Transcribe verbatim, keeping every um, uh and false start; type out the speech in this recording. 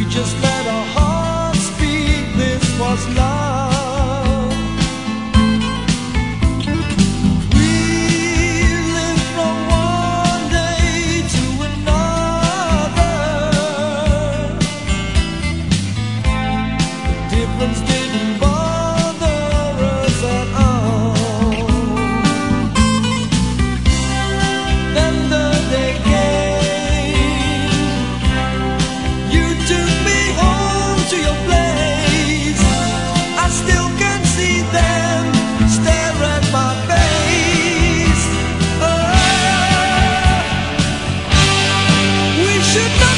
just let our hearts speak. This was love. We lived from one day to another. The difference didn't bother us at all. Then the day came, you took me home to your place. I still can see them stare at my face. Oh, we should not